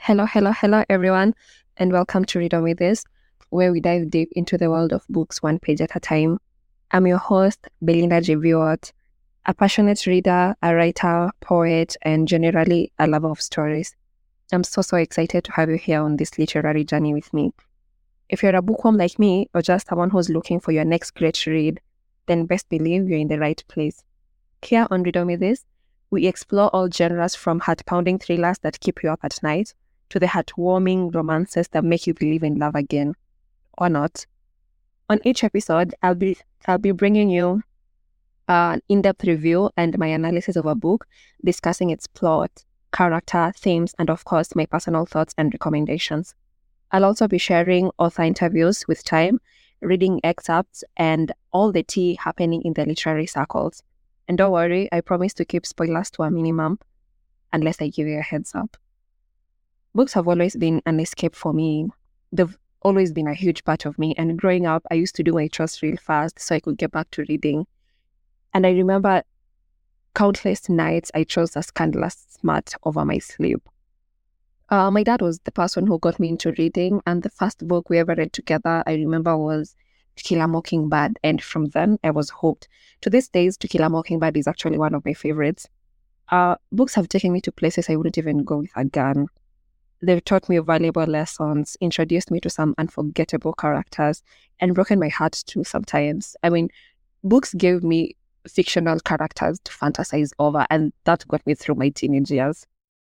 Hello, everyone, and welcome to Read On With This, where we dive deep into the world of books one page at a time. I'm your host, Belinda J. Viewart, a passionate reader, a writer, poet, and generally a lover of stories. I'm so excited to have you here on this literary journey with me. If you're a bookworm like me, or just someone who's looking for your next great read, then best believe you're in the right place. Here on Read On With This, we explore all genres from heart-pounding thrillers that keep you up at night to the heartwarming romances that make you believe in love again, or not. On each episode, I'll be bringing you an in-depth review and my analysis of a book, discussing its plot, character, themes, and of course, my personal thoughts and recommendations. I'll also be sharing author interviews with time, reading excerpts, and all the tea happening in the literary circles. And don't worry, I promise to keep spoilers to a minimum, unless I give you a heads up. Books have always been an escape for me. They've always been a huge part of me. And growing up, I used to do my chores real fast so I could get back to reading. And I remember countless nights I chose a scandalous smart over my sleep. My dad was the person who got me into reading, and the first book we ever read together, I remember, was To Kill a Mockingbird. And from then, I was hooked. To this day, To Kill a Mockingbird is actually one of my favorites. Books have taken me to places I wouldn't even go with a gun. They've taught me valuable lessons, introduced me to some unforgettable characters, and broken my heart too sometimes. I mean, books gave me fictional characters to fantasize over, and that got me through my teenage years.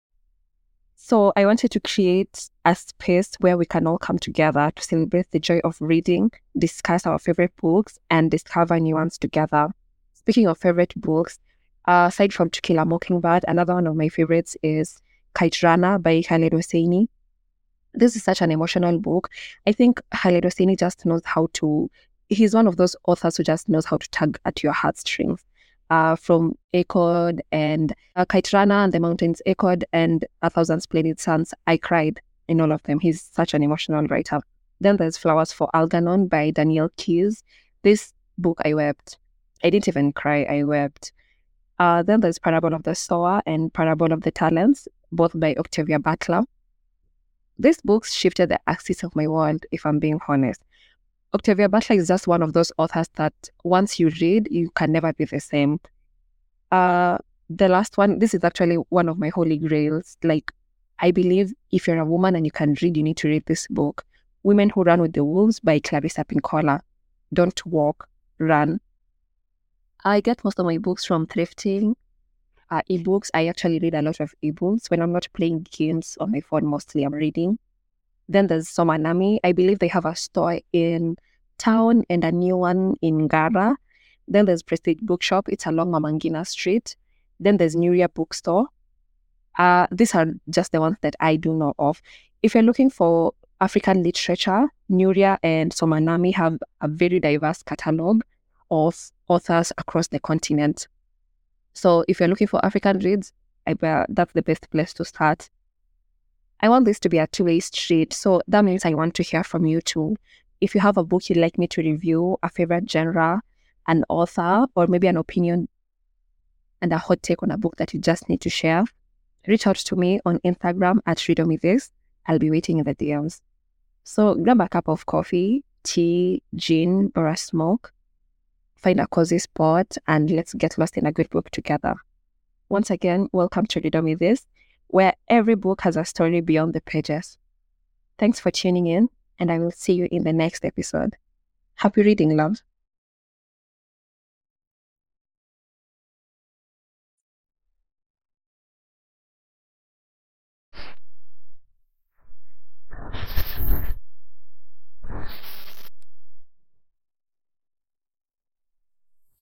So I wanted to create a space where we can all come together to celebrate the joy of reading, discuss our favorite books, and discover new ones together. Speaking of favorite books, aside from To Kill a Mockingbird, another one of my favorites is Kite Runner by Khaled Hosseini. This is such an emotional book. I think Khaled Hosseini just knows how to, he's one of those authors who just knows how to tug at your heartstrings. From Echoed and Kite Runner and The Mountains Echoed and A Thousand Splendid Suns, I cried in all of them. He's such an emotional writer. Then there's Flowers for Algernon by Danielle Keyes. This book, I wept. I didn't even cry, I wept. Then there's Parable of the Sower and Parable of the Talents, both by Octavia Butler. These books shifted the axis of my world, if I'm being honest. Octavia Butler is just one of those authors that once you read, you can never be the same. The last one, this is actually one of my holy grails. Like, I believe if you're a woman and you can read, you need to read this book. Women Who Run with the Wolves by Clarissa Pinkola. Don't walk, run. I get most of my books from thrifting. Ebooks, I actually read a lot of ebooks. When I'm not playing games on my phone, mostly I'm reading. Then there's Somanami. I believe they have a store in town and a new one in Ngara. Then there's Prestige Bookshop. It's along Mamangina Street. Then there's Nuria Bookstore. These are just the ones that I do know of. If you're looking for African literature, Nuria and Somanami have a very diverse catalog of authors across the continent. So if you're looking for African reads, that's the best place to start. I want this to be a two-way street, so that means I want to hear from you too. If you have a book you'd like me to review, a favorite genre, an author, or maybe an opinion and a hot take on a book that you just need to share, reach out to me on Instagram at Read On With This. I'll be waiting in the DMs. So grab a cup of coffee, tea, gin, or a smoke. Find a cozy spot and let's get lost in a good book together. Once again, welcome to Read On With This, where every book has a story beyond the pages. Thanks for tuning in, and I will see you in the next episode. Happy reading, love.